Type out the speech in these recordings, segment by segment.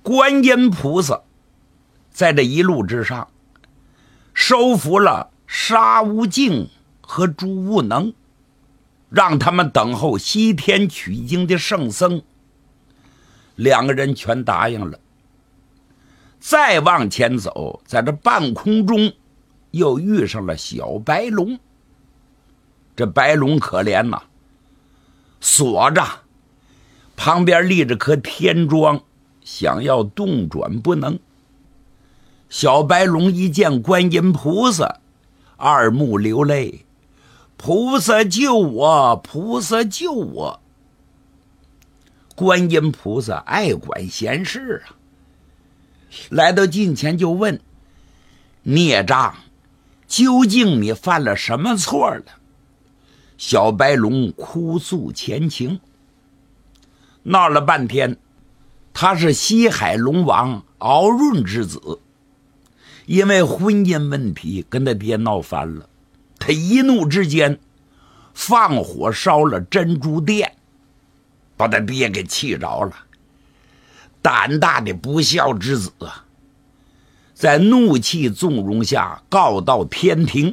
观音菩萨在这一路之上收服了沙悟净和朱悟能，让他们等候西天取经的圣僧。两个人全答应了。再往前走，在这半空中又遇上了小白龙。这白龙可怜呐，锁着，旁边立着颗天桩，想要动转不能。小白龙一见观音菩萨，二目流泪，菩萨救我，菩萨救我。观音菩萨爱管闲事啊，来到近前就问：孽障，究竟你犯了什么错了？小白龙哭诉前情。闹了半天，他是西海龙王敖润之子，因为婚姻问题跟他爹闹翻了，他一怒之间放火烧了珍珠殿，把他爹给气着了。胆大的不孝之子啊，在怒气纵容下告到天庭。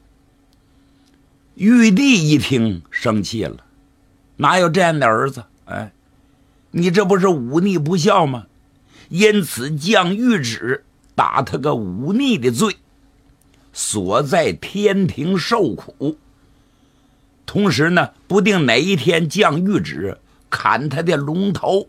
玉帝一听生气了，哪有这样的儿子？哎，你这不是忤逆不孝吗？因此降谕旨，打他个忤逆的罪，锁在天庭受苦。同时呢，不定哪一天降谕旨砍他的龙头。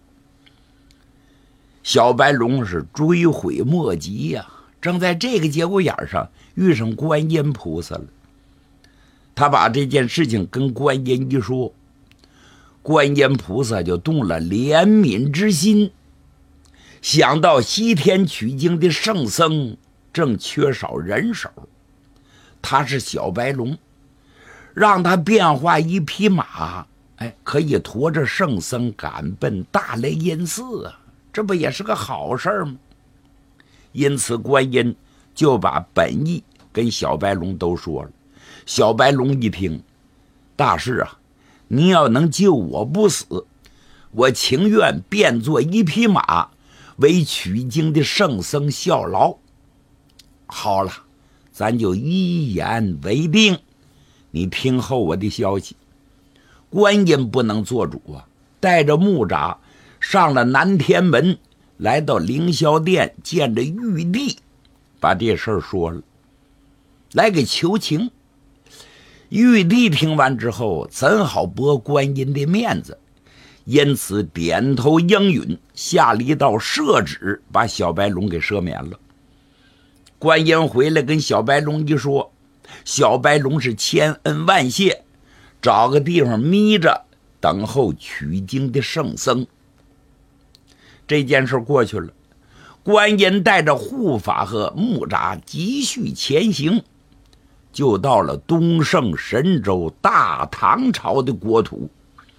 小白龙是追悔莫及呀，正在这个节骨眼上遇上观音菩萨了。他把这件事情跟观音一说，观音菩萨就动了怜悯之心，想到西天取经的圣僧正缺少人手，他是小白龙，让他变化一匹马，可以驮着圣僧赶奔大雷音寺啊，这不也是个好事吗？因此观音就把本意跟小白龙都说了。小白龙一听，大师啊，你要能救我不死，我情愿变作一匹马，为取经的圣僧效劳。好了，咱就一言为定，你听候我的消息。观音不能做主啊，带着木吒上了南天门，来到凌霄殿见着玉帝，把这事儿说了，来给求情。玉帝听完之后，怎好驳观音的面子，因此点头应允，下了一道赦旨，把小白龙给赦免了。观音回来跟小白龙一说，小白龙是千恩万谢，找个地方眯着等候取经的圣僧。这件事过去了，观音带着护法和木吒继续前行，就到了东胜神州大唐朝的国土。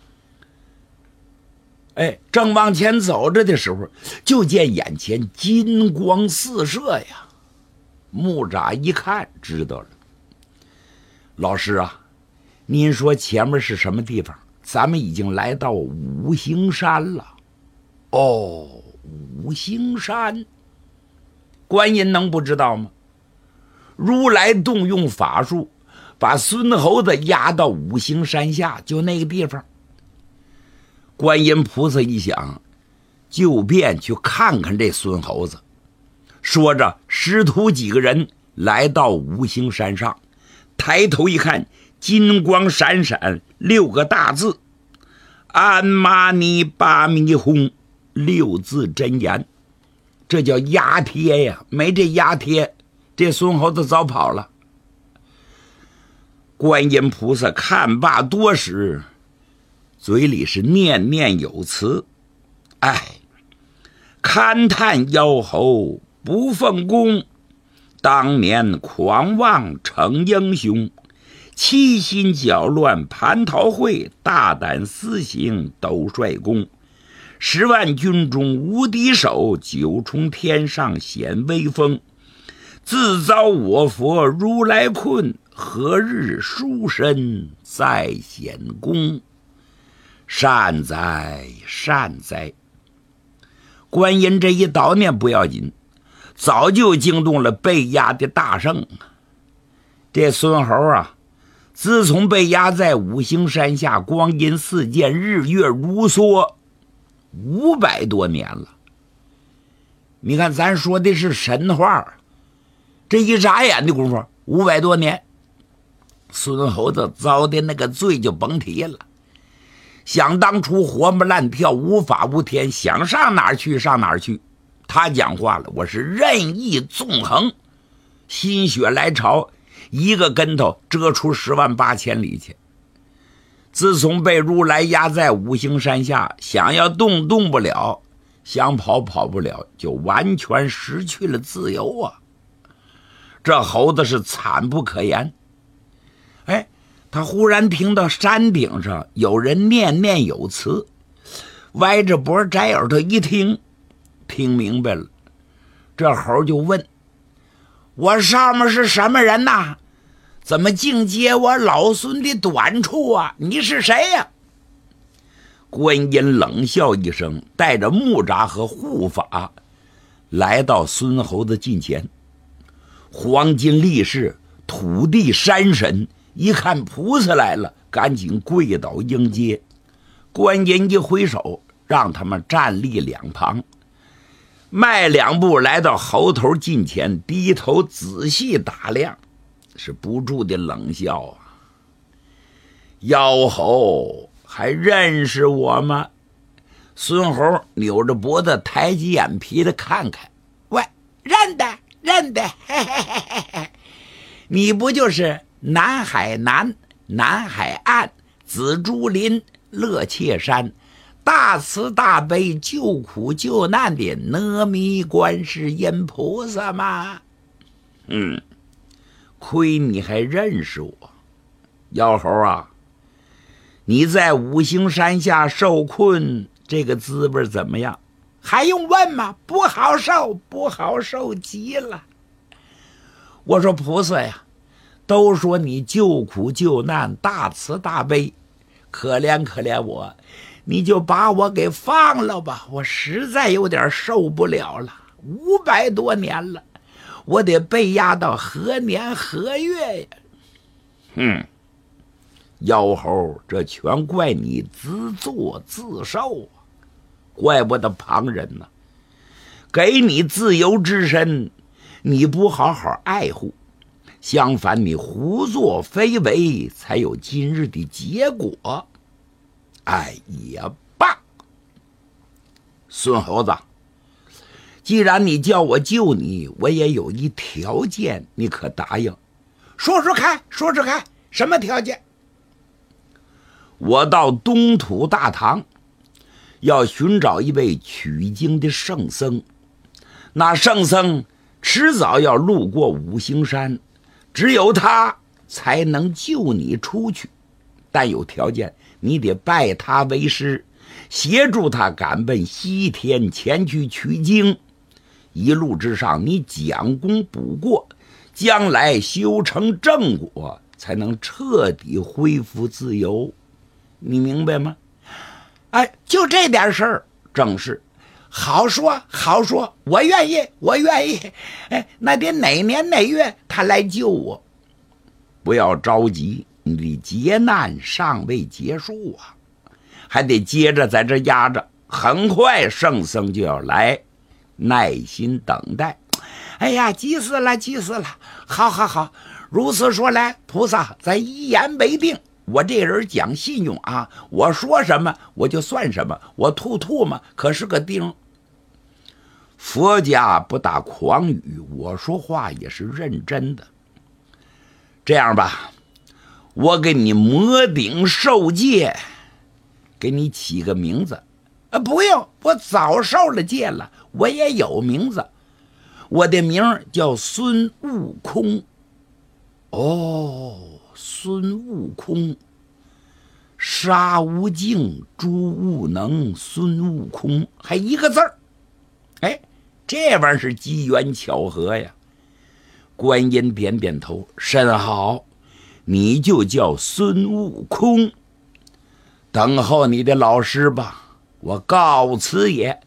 正往前走着的时候，就见眼前金光四射呀。木吒一看知道了，老师啊，您说前面是什么地方？咱们已经来到五行山了。哦，五行山，观音能不知道吗？如来动用法术，把孙猴子压到五行山下，就那个地方。观音菩萨一想，就便去看看这孙猴子。说着，师徒几个人来到五行山上，抬头一看，金光闪闪，6个大字：安玛尼巴咪吽，6字真言。这叫压贴呀，没这压贴，这孙猴子早跑了。观音菩萨看罢多时，嘴里是念念有词：勘探妖猴不奉公，当年狂妄成英雄，七心搅乱蟠桃会，大胆私行斗帅功。10万军中无敌手，9重天上显威风。自遭我佛如来困，何日书身再显功？善哉善哉！ 观音这一悼念不要紧，早就惊动了被压的大圣。这孙猴啊，自从被压在五行山下，光阴似箭，日月如梭，500多年了。你看，咱说的是神话，这一眨眼的功夫，500多年，孙猴子遭的那个罪就甭提了。想当初活蹦乱跳，无法无天，想上哪儿去上哪儿去。他讲话了，我是任意纵横，心血来潮，一个跟头折出10万8千里去。自从被如来压在五行山下，想要动不了，想跑不了，就完全失去了自由啊！这猴子是惨不可言。他忽然听到山顶上有人念念有词，歪着脖摘耳朵一听，听明白了。这猴就问：我上面是什么人呐？怎么竟揭我老孙的短处啊？你是谁呀？观音冷笑一声，带着木吒和护法来到孙猴子近前。黄金力士、土地山神一看菩萨来了，赶紧跪倒迎接。观音一挥手，让他们站立两旁，迈2步来到猴头近前，低头仔细打量，是不住的冷笑啊。妖猴，还认识我吗？孙猴扭着脖子，抬起眼皮的看看，喂，认得，嘿嘿嘿嘿嘿，你不就是南海南、南海岸、紫竹林、乐切山，大慈大悲救苦救难的阿弥观世音菩萨吗？亏你还认识我。妖猴啊，你在五行山下受困，这个滋味怎么样？还用问吗？不好受极了。我说菩萨呀，都说你救苦救难，大慈大悲，可怜我，你就把我给放了吧，我实在有点受不了了，500多年了，我得被压到何年何月呀？妖猴，这全怪你自作自受啊，怪不得旁人呢。给你自由之身，你不好好爱护，相反你胡作非为，才有今日的结果。哎呀，爸！孙猴子，既然你叫我救你，我也有一条件，你可答应？说说看，什么条件？我到东土大唐，要寻找一位取经的圣僧，那圣僧迟早要路过五行山，只有他才能救你出去，但有条件，你得拜他为师，协助他赶奔西天前去取经。一路之上，你将功补过，将来修成正果，才能彻底恢复自由。你明白吗？就这点事儿，正是好说，我愿意。那得哪年哪月他来救我？不要着急，你的劫难尚未结束啊，还得接着在这压着，很快圣僧就要来，耐心等待。哎呀，急死了！好，如此说来，菩萨咱一言为定。我这人讲信用啊，我说什么我就算什么，我吐嘛可是个钉。佛家不打诳语，我说话也是认真的。这样吧，我给你摩顶受戒，给你起个名字。不用，我早受了戒了，我也有名字，我的名叫孙悟空。孙悟空，杀无尽，诛无能，孙悟空，还一个字儿。这玩意儿是机缘巧合呀。观音点头，甚好，你就叫孙悟空，等候你的老师吧。我告辞也，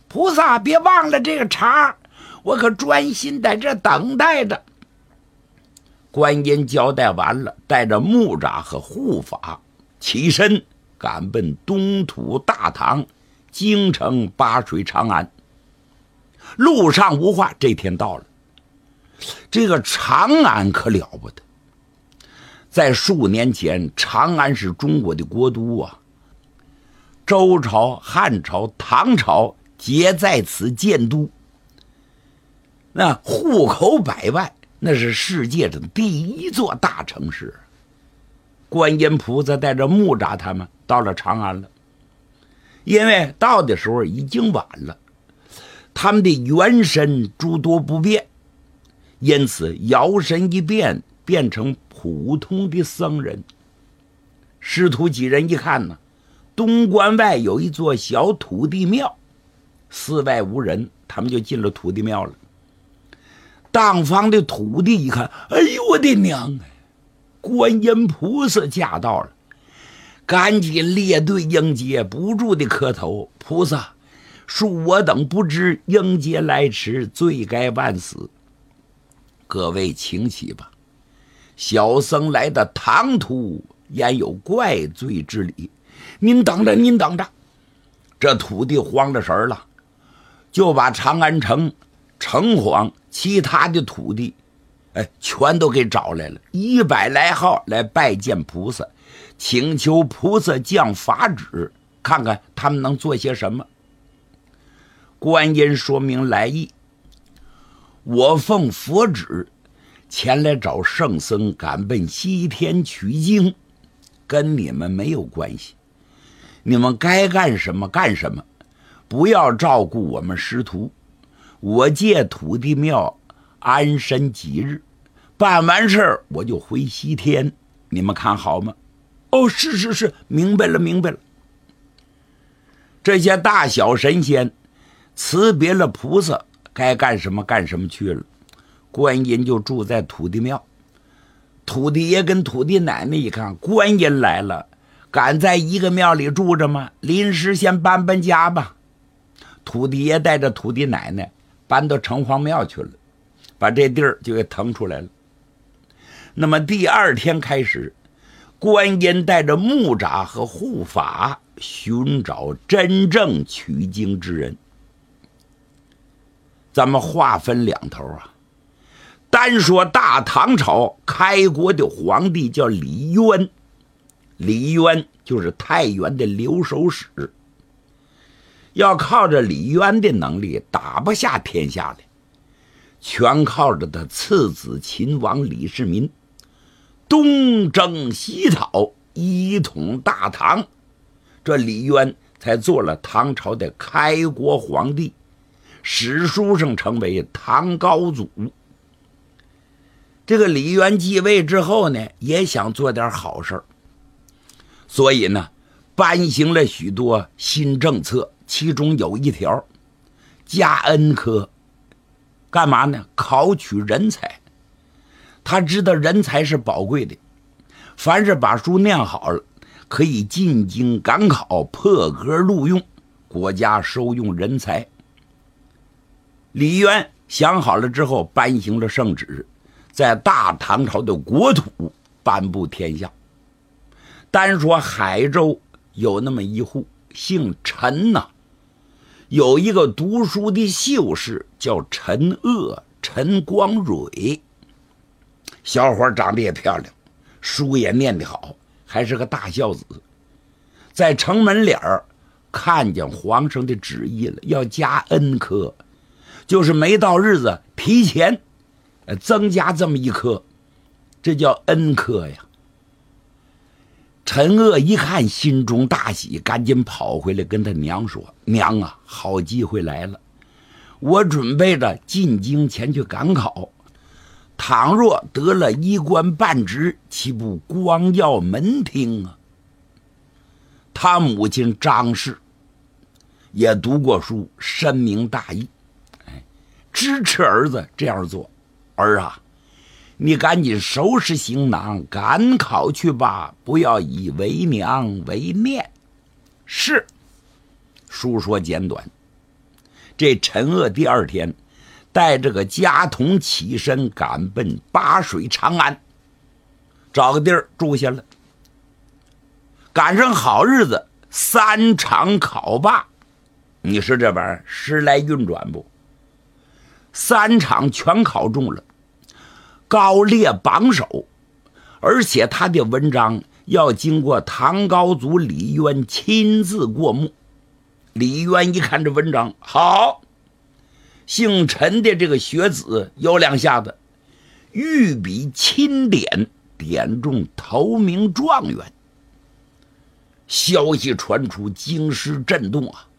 菩萨别忘了这个茬，我可专心在这等待着。观音交代完了，带着木吒和护法起身赶奔东土大唐，京城八水长安。路上无话，这天到了。这个长安可了不得，在数年前，长安是中国的国都啊，周朝、汉朝、唐朝皆在此建都，那户口百万，那是世界上第一座大城市。观音菩萨带着木吒他们到了长安了，因为到的时候已经晚了，他们的元神诸多不便，因此摇身一变，变成普通的僧人。师徒几人一看呢，东关外有一座小土地庙，寺外无人，他们就进了土地庙了。当方的土地一看，哎呦我的娘，观音菩萨驾到了，赶紧列队迎接，不住的磕头。菩萨，恕我等不知，迎接来迟，罪该万死。各位请起吧，小僧来的唐突，焉有怪罪之理？您等着，您等着。这土地慌了神了，就把长安城、城隍、其他的土地，全都给找来了，100来号来拜见菩萨，请求菩萨降法旨，看看他们能做些什么。观音说明来意，我奉佛旨前来找圣僧，赶奔西天取经，跟你们没有关系，你们该干什么干什么，不要照顾我们师徒。我借土地庙安身几日，办完事儿我就回西天，你们看好吗？哦，是，明白了。这些大小神仙辞别了菩萨，该干什么干什么去了。观音就住在土地庙，土地爷跟土地奶奶一看观音来了，敢在一个庙里住着吗？临时先搬家吧。土地爷带着土地奶奶搬到城隍庙去了，把这地儿就给腾出来了。那么第2天开始，观音带着木吒和护法寻找真正取经之人。咱们划分2头啊，单说大唐朝开国的皇帝叫李渊，李渊就是太原的留守使，要靠着李渊的能力打不下天下来，全靠着他次子秦王李世民东征西讨，一统大唐，这李渊才做了唐朝的开国皇帝，史书上称为唐高祖。这个李渊继位之后呢，也想做点好事，所以呢颁行了许多新政策，其中有一条加恩科，干嘛呢？考取人才。他知道人才是宝贵的，凡是把书念好了，可以进京赶考，破格录用，国家收用人才。李渊想好了之后，颁行了圣旨，在大唐朝的国土颁布天下。单说海州有那么一户姓陈呐，有一个读书的秀士叫陈鄂、陈光蕊，小伙长得也漂亮，书也念得好，还是个大孝子。在城门脸看见皇上的旨意了，要加恩科，就是没到日子提前增加这么一科，这叫恩科呀。陈鄂一看心中大喜，赶紧跑回来跟他娘说，娘啊，好机会来了，我准备着进京前去赶考，倘若得了一官半职，岂不光耀门庭啊？他母亲张氏也读过书，深明大义，支持儿子这样做。儿啊，你赶紧收拾行囊赶考去吧，不要以为娘为念。是，书说简短。 这陈鄂第二天带着个家童起身赶奔巴水长安，找个地儿住下了。赶上好日子，3场考罢，你说这玩意儿时来运转不？3场全考中了，高列榜首，而且他的文章要经过唐高祖李渊亲自过目。李渊一看这文章好，姓陈的这个学子有2下子，御笔亲点，点中头名状元。消息传出，京师震动啊！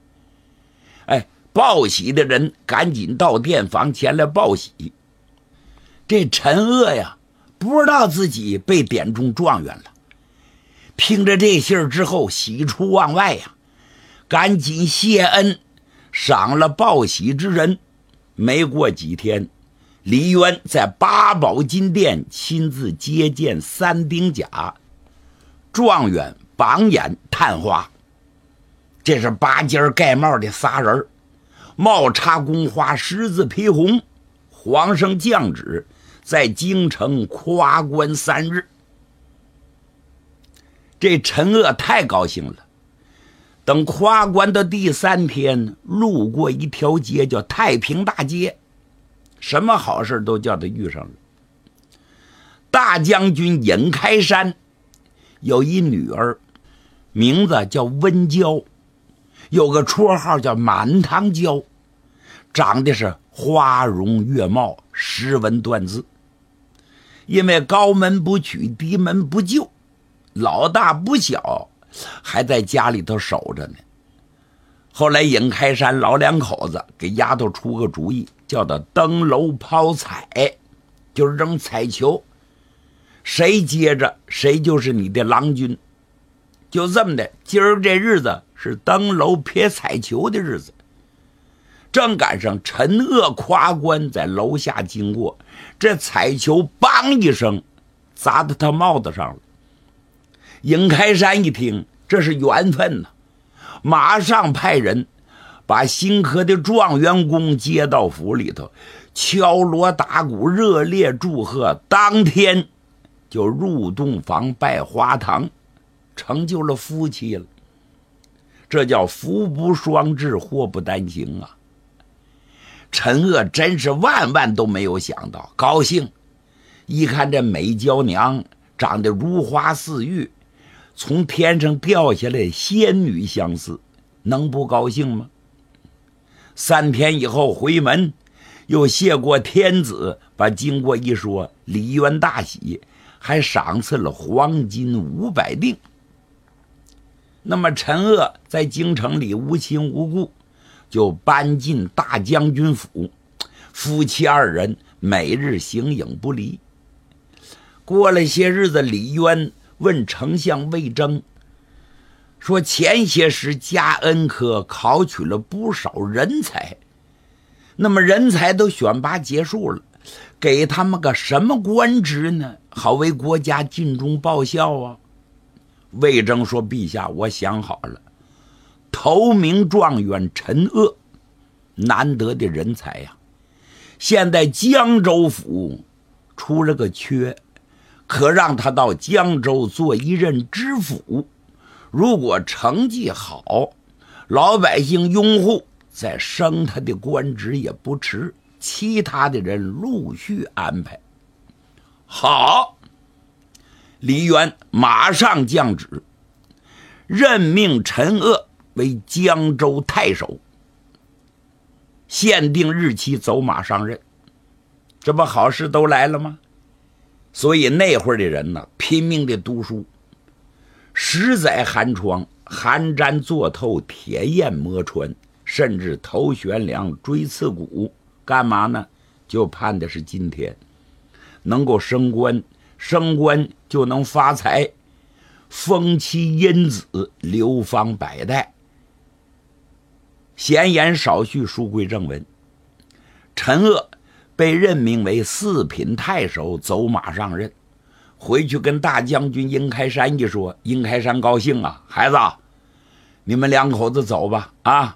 报喜的人赶紧到殿房前来报喜。这陈鄂呀，不知道自己被点中状元了，听着这信儿之后喜出望外呀，赶紧谢恩，赏了报喜之人。没过几天，李渊在八宝金殿亲自接见3丁甲，状元、榜眼、探花，这是8尖盖帽的仨人，帽插宫花，十字披红。皇上降旨在京城夸关3日。这陈鄂太高兴了。等夸关的第3天，路过一条街叫太平大街，什么好事都叫他遇上了。大将军尹开山有一女儿，名字叫温娇，有个绰号叫满堂娇，长得是花容月貌，识文断字。因为高门不取，低门不就，老大不小，还在家里头守着呢。后来尹开山老2口子给丫头出个主意，叫他登楼抛彩，就是扔彩球，谁接着谁就是你的郎君。就这么的，今儿这日子是登楼撇彩球的日子。正赶上陈鄂夸关在楼下经过，这彩球梆一声砸到他帽子上了。尹开山一听这是缘分呢，马上派人把新科的状元公接到府里头，敲锣打鼓，热烈祝贺。当天就入洞房拜花堂，成就了夫妻了。这叫福不双至，祸不单行啊！陈鄂真是万万都没有想到，高兴。一看这美娇娘长得如花似玉，从天上掉下来仙女相似，能不高兴吗？3天以后回门，又谢过天子，把经过一说，李渊大喜，还赏赐了黄金500锭。那么陈鄂在京城里无亲无故，就搬进大将军府，夫妻2人每日形影不离。过了些日子，李渊问丞相魏征说，前些时加恩科考取了不少人才，那么人才都选拔结束了，给他们个什么官职呢，好为国家尽忠报效啊？魏征说，陛下，我想好了，头名状元陈鄂，难得的人才呀，现在江州府出了个缺，可让他到江州做一任知府，如果成绩好，老百姓拥护，再升他的官职也不迟。其他的人陆续安排。好，李渊马上降旨，任命陈鄂为江州太守，限定日期走马上任。这不好事都来了吗？所以那会儿的人呢，拼命的读书。10载寒窗，寒毡坐透，铁砚磨穿，甚至头悬梁，锥刺股，干嘛呢？就盼的是今天能够升官，升官就能发财，封妻荫子，流芳百代。闲言少叙，书归正文。陈鄂被任命为4品太守，走马上任。回去跟大将军殷开山一说，殷开山高兴啊，孩子，你们2口子走吧啊！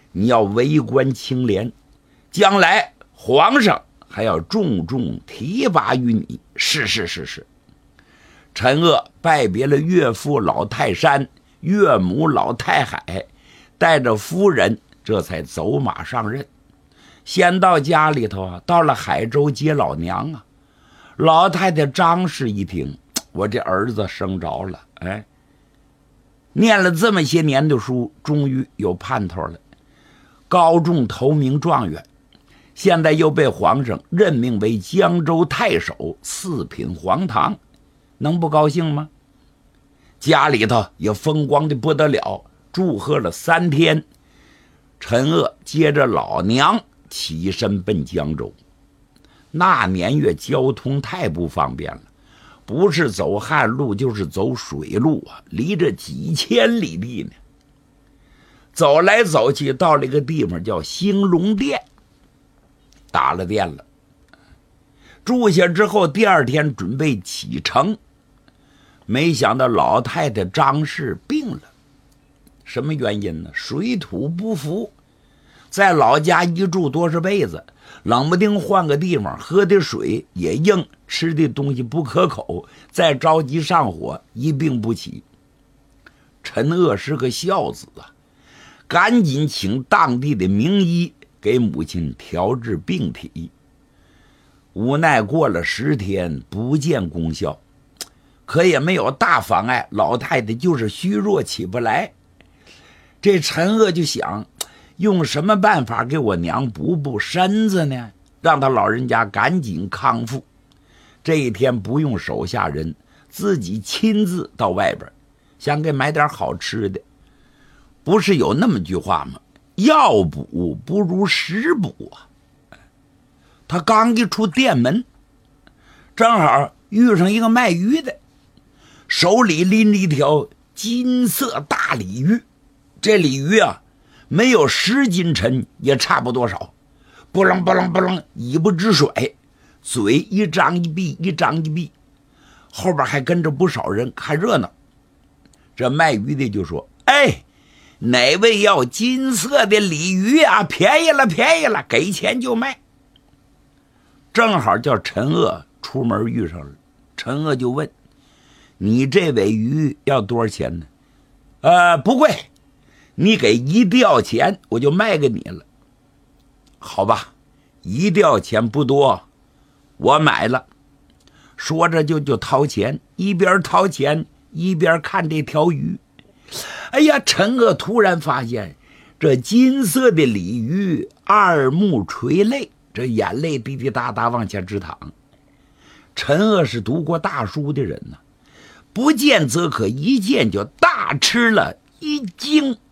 你要为官清廉，将来皇上还要重重提拔于你。是。陈鄂拜别了岳父老泰山、岳母老太海，带着夫人这才走马上任。先到家里头啊，到了海州接老娘啊。老太太张氏一听，我这儿子生着了，哎，念了这么些年的书，终于有盼头了，高中头名状元，现在又被皇上任命为江州太守，四品黄堂，能不高兴吗？家里头也风光的不得了，祝贺了3天。陈鄂接着老娘起身奔江州。那年月交通太不方便了，不是走旱路就是走水路啊，离着几千里地呢。走来走去，到了一个地方叫兴隆殿，打了店了。住下之后，第2天准备启程，没想到老太太张氏病了。什么原因呢？水土不服，在老家一住多少辈子，冷不丁换个地方，喝的水也硬，吃的东西不可口，再着急上火，一病不起。陈鄂是个孝子啊，赶紧请当地的名医给母亲调治病体。无奈过了10天不见功效，可也没有大妨碍，老太太就是虚弱起不来。这陈鄂就想，用什么办法给我娘补身子呢？让他老人家赶紧康复。这一天不用手下人，自己亲自到外边，想给买点好吃的。不是有那么句话吗？药补不如食补啊。他刚一出店门，正好遇上一个卖鱼的，手里拎着一条金色大鲤鱼。这鲤鱼啊，没有10斤沉，也差不多少。不楞不楞不楞，尾巴直甩，嘴一张一闭，一张一闭，后边还跟着不少人看热闹。这卖鱼的就说：“哎，哪位要金色的鲤鱼啊？便宜了，便宜了，给钱就卖。”正好叫陈鄂出门遇上了，陈鄂就问：“你这尾鱼要多少钱呢？”不贵，你给1吊钱，我就卖给你了。好吧，1吊钱不多，我买了。说着就掏钱，一边掏钱一边看这条鱼。哎呀，陈鄂突然发现这金色的鲤鱼2目垂泪，这眼泪滴滴答答往下直淌。陈鄂是读过大书的人呢，不见则可，一见就大吃了一惊。